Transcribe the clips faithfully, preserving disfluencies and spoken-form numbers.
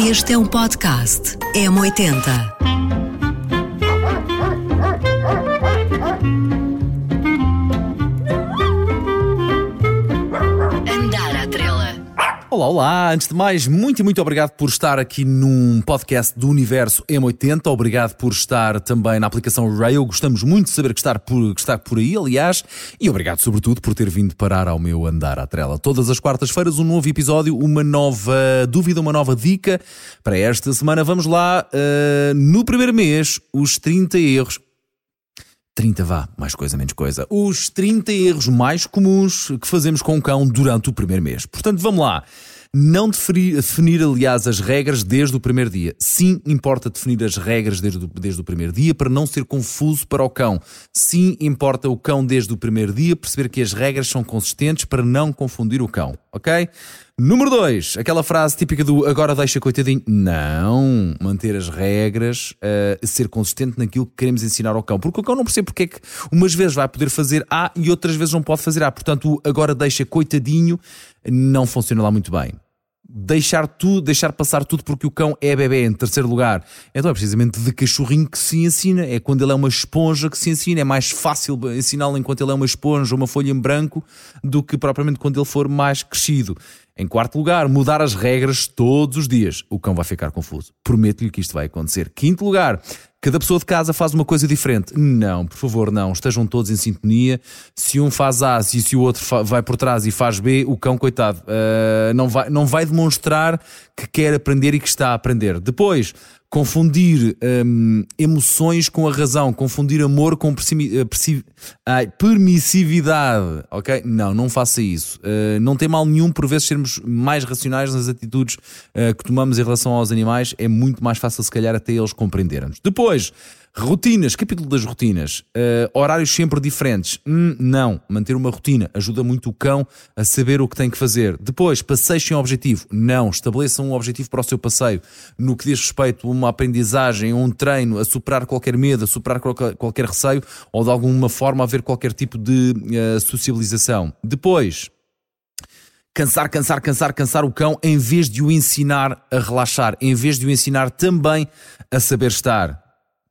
Este é um podcast M oitenta. Andar à trela. Olá, olá, antes de mais, muito e muito obrigado por estar aqui num podcast do Universo M oitenta, obrigado por estar também na aplicação Rail, gostamos muito de saber que está por, que está por aí, aliás, e obrigado sobretudo por ter vindo parar ao meu Andar à Trela. Todas as quartas-feiras um novo episódio, uma nova dúvida, uma nova dica para esta semana. Vamos lá, uh, no primeiro mês, os trinta erros... trinta vá, mais coisa, menos coisa. Os trinta erros mais comuns que fazemos com o cão durante o primeiro mês. Portanto, vamos lá. Não definir, definir, aliás, as regras desde o primeiro dia. Sim, importa definir as regras desde o, desde o primeiro dia para não ser confuso para o cão. Sim, importa o cão desde o primeiro dia perceber que as regras são consistentes para não confundir o cão, ok? Número dois, aquela frase típica do agora deixa coitadinho. Não, manter as regras, uh, ser consistente naquilo que queremos ensinar ao cão. Porque o cão não percebe porque é que umas vezes vai poder fazer A e outras vezes não pode fazer A. Portanto, o agora deixa coitadinho não funciona lá muito bem. Deixar tudo, deixar passar tudo porque o cão é bebê, em terceiro lugar. Então é precisamente de cachorrinho que se ensina. É quando ele é uma esponja que se ensina. É mais fácil ensiná-lo enquanto ele é uma esponja ou uma folha em branco do que propriamente quando ele for mais crescido. Em quarto lugar, mudar as regras todos os dias. O cão vai ficar confuso. Prometo-lhe que isto vai acontecer. Quinto lugar, cada pessoa de casa faz uma coisa diferente. Não, por favor, não. Estejam todos em sintonia. Se um faz A e se o outro vai por trás e faz B, o cão, coitado, uh, não, vai, não vai demonstrar que quer aprender e que está a aprender. Depois, confundir um, emoções com a razão, confundir amor com persi- persi- ai, permissividade, ok? Não, não faça isso. Uh, não tem mal nenhum por vezes sermos mais racionais nas atitudes uh, que tomamos em relação aos animais. É muito mais fácil, se calhar, até eles compreenderem-nos. Depois, rotinas, capítulo das rotinas, uh, horários sempre diferentes. Hum, não, manter uma rotina ajuda muito o cão a saber o que tem que fazer. Depois, passeios sem objetivo. Não, estabeleçam um objetivo para o seu passeio. No que diz respeito a uma aprendizagem, a um treino, a superar qualquer medo, a superar qualquer, qualquer receio ou de alguma forma haver qualquer tipo de uh, socialização. Depois, cansar, cansar, cansar, cansar o cão em vez de o ensinar a relaxar, em vez de o ensinar também a saber estar.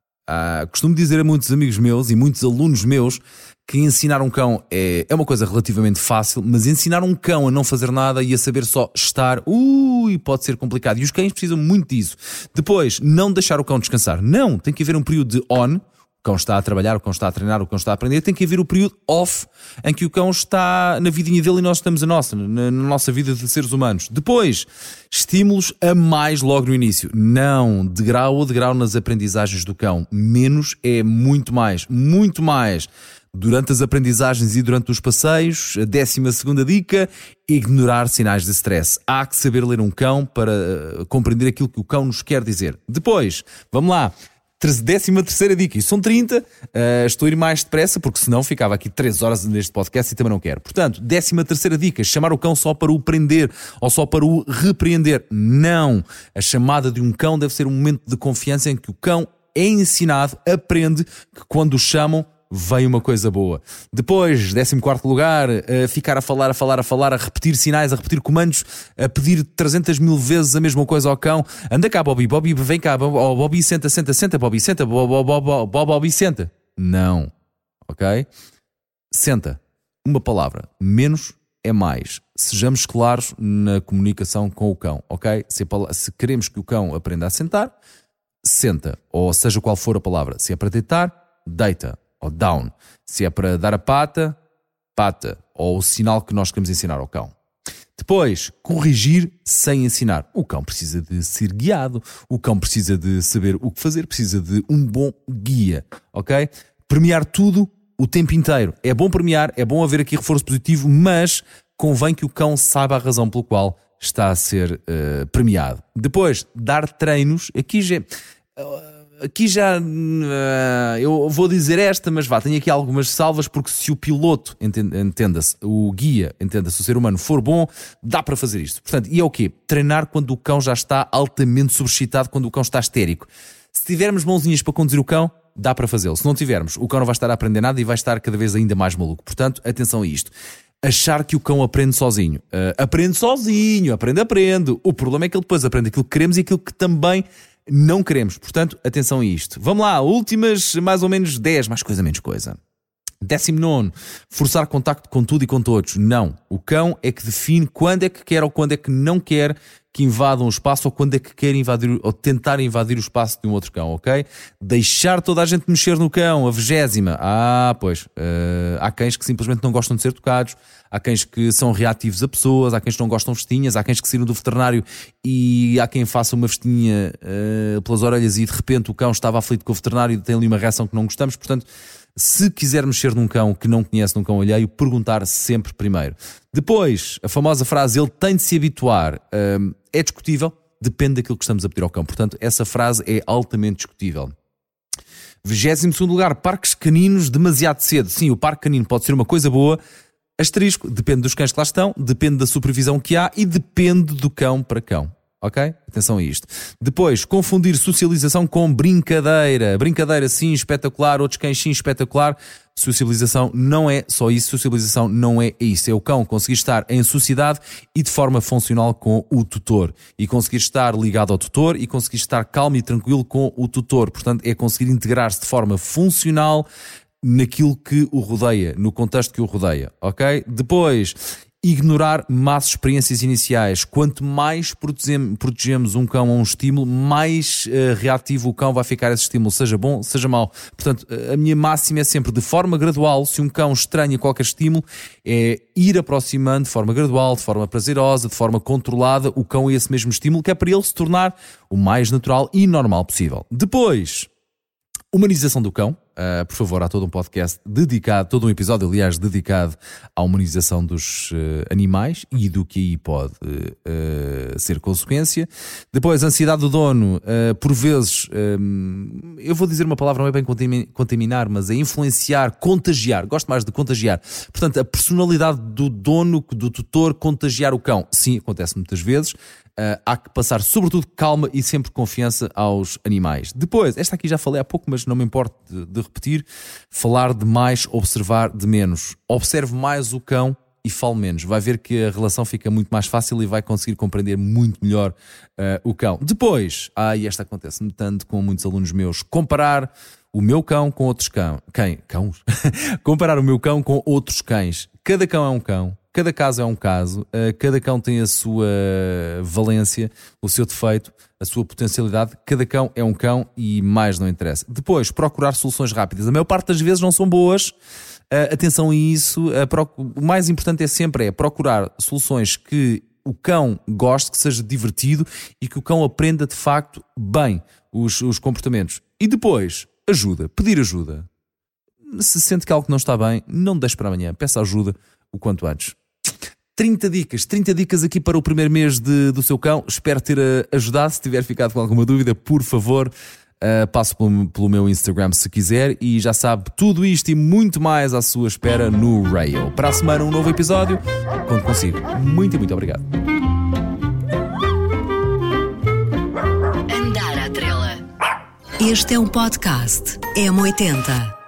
Ah, costumo dizer a muitos amigos meus e muitos alunos meus que ensinar um cão é, é uma coisa relativamente fácil, mas ensinar um cão a não fazer nada e a saber só estar, ui, pode ser complicado. E os cães precisam muito disso. Depois, não deixar o cão descansar. Não, tem que haver um período de on. O cão está a trabalhar, o cão está a treinar, o cão está a aprender. Tem que haver o período off, em que o cão está na vidinha dele e nós estamos a nossa, na, na nossa vida de seres humanos. Depois, estímulos a mais logo no início. Não, de grau a degrau nas aprendizagens do cão. Menos é muito mais, muito mais. Durante as aprendizagens e durante os passeios, a décima segunda dica, ignorar sinais de stress. Há que saber ler um cão para uh, compreender aquilo que o cão nos quer dizer. Depois, vamos lá. Décima terceira dica, e são trinta, uh, estou a ir mais depressa porque senão ficava aqui três horas neste podcast e também não quero. Portanto, décima terceira dica, chamar o cão só para o prender ou só para o repreender. Não, a chamada de um cão deve ser um momento de confiança em que o cão é ensinado, aprende que quando o chamam vem uma coisa boa. Depois, décimo quarto lugar, a ficar a falar, a falar, a falar, a repetir sinais, a repetir comandos, a pedir trezentas mil vezes a mesma coisa ao cão. Anda cá, Bobby, Bobby, vem cá, oh, Bobby, senta, senta, senta, Bobby, senta, Bobby, Bobby, Bobby, senta. Não, ok? Senta. Uma palavra. Menos é mais. Sejamos claros na comunicação com o cão, ok? Se, se queremos que o cão aprenda a sentar, senta. Ou seja qual for a palavra. Se é para deitar, deita. Ou down. Se é para dar a pata, pata. Ou o sinal que nós queremos ensinar ao cão. Depois, corrigir sem ensinar. O cão precisa de ser guiado. O cão precisa de saber o que fazer. Precisa de um bom guia. Ok? Premiar tudo o tempo inteiro. É bom premiar, é bom haver aqui reforço positivo, mas convém que o cão saiba a razão pela qual está a ser uh, premiado. Depois, dar treinos. Aqui já... Uh, Aqui já, uh, eu vou dizer esta, mas vá, tenho aqui algumas salvas, porque se o piloto, entenda-se, o guia, entenda-se, o ser humano for bom, dá para fazer isto. Portanto, e é o quê? Treinar quando o cão já está altamente sobreexcitado, quando o cão está histérico. Se tivermos mãozinhas para conduzir o cão, dá para fazê-lo. Se não tivermos, o cão não vai estar a aprender nada e vai estar cada vez ainda mais maluco. Portanto, atenção a isto. achar que o cão aprende sozinho. Uh, aprende sozinho, aprende, aprende. O problema é que ele depois aprende aquilo que queremos e aquilo que também não queremos. Portanto, atenção a isto. Vamos lá, últimas mais ou menos dez, mais coisa, menos coisa. Décimo nono, forçar contacto com tudo e com todos. Não. O cão é que define quando é que quer ou quando é que não quer que invadam o espaço ou quando é que quer invadir ou tentar invadir o espaço de um outro cão, ok? Deixar toda a gente mexer no cão, a vigésima. Ah, pois, uh, há cães que simplesmente não gostam de ser tocados, há cães que são reativos a pessoas, há cães que não gostam de vestinhas, há cães que saíram do veterinário e há quem faça uma vestinha uh, pelas orelhas e de repente o cão estava aflito com o veterinário e tem ali uma reação que não gostamos. Portanto, se quiser mexer num cão que não conhece, num cão alheio, perguntar sempre primeiro. Depois, a famosa frase, ele tem de se habituar, hum, é discutível, depende daquilo que estamos a pedir ao cão. Portanto, essa frase é altamente discutível. vigésimo segundo lugar, parques caninos demasiado cedo. Sim, o parque canino pode ser uma coisa boa, asterisco, depende dos cães que lá estão, depende da supervisão que há e depende do cão para cão. Ok? Atenção a isto. Depois, confundir socialização com brincadeira. Brincadeira, sim, espetacular. Outros cães, sim, espetacular. Socialização não é só isso. Socialização não é isso. É o cão conseguir estar em sociedade e de forma funcional com o tutor. E conseguir estar ligado ao tutor e conseguir estar calmo e tranquilo com o tutor. Portanto, é conseguir integrar-se de forma funcional naquilo que o rodeia, no contexto que o rodeia. Ok? Depois, ignorar más experiências iniciais. Quanto mais protegemos um cão a um estímulo, mais uh, reativo o cão vai ficar a esse estímulo, seja bom, seja mau. Portanto, a minha máxima é sempre de forma gradual. Se um cão estranha qualquer estímulo, é ir aproximando de forma gradual, de forma prazerosa, de forma controlada, o cão a esse mesmo estímulo, que é para ele se tornar o mais natural e normal possível. Depois, humanização do cão. Uh, por favor, há todo um podcast dedicado, todo um episódio, aliás, dedicado à humanização dos uh, animais e do que aí pode uh, ser consequência. Depois, ansiedade do dono, uh, por vezes, um, eu vou dizer uma palavra, não é bem contaminar, mas é influenciar, contagiar. Gosto mais de contagiar. Portanto, a personalidade do dono, do tutor, contagiar o cão. Sim, acontece muitas vezes. Uh, há que passar, sobretudo, calma e sempre confiança aos animais. Depois, esta aqui já falei há pouco, mas não me importo de, de repetir, falar de mais, observar de menos. Observe mais o cão e fale menos. Vai ver que a relação fica muito mais fácil e vai conseguir compreender muito melhor uh, o cão. Depois, ah, e esta acontece-me tanto com muitos alunos meus, comparar o meu cão com outros cão. Quem? Cãos? Comparar o meu cão com outros cães. Cada cão é um cão. Cada caso é um caso, cada cão tem a sua valência, o seu defeito, a sua potencialidade. Cada cão é um cão e mais não interessa. Depois, procurar soluções rápidas. A maior parte das vezes não são boas. Atenção a isso. O mais importante é sempre é procurar soluções que o cão goste, que seja divertido e que o cão aprenda de facto bem os, os comportamentos. E depois, ajuda. Pedir ajuda. Se sente que algo não está bem, não deixe para amanhã. Peça ajuda o quanto antes. trinta dicas, trinta dicas aqui para o primeiro mês de, do seu cão. Espero ter uh, ajudado. Se tiver ficado com alguma dúvida, por favor, uh, passe pelo, pelo meu Instagram se quiser. E já sabe, tudo isto e muito mais à sua espera no Rail. Para a semana, um novo episódio. Quando consigo. Muito, muito obrigado. Andar à Trela. Este é um podcast M oitenta.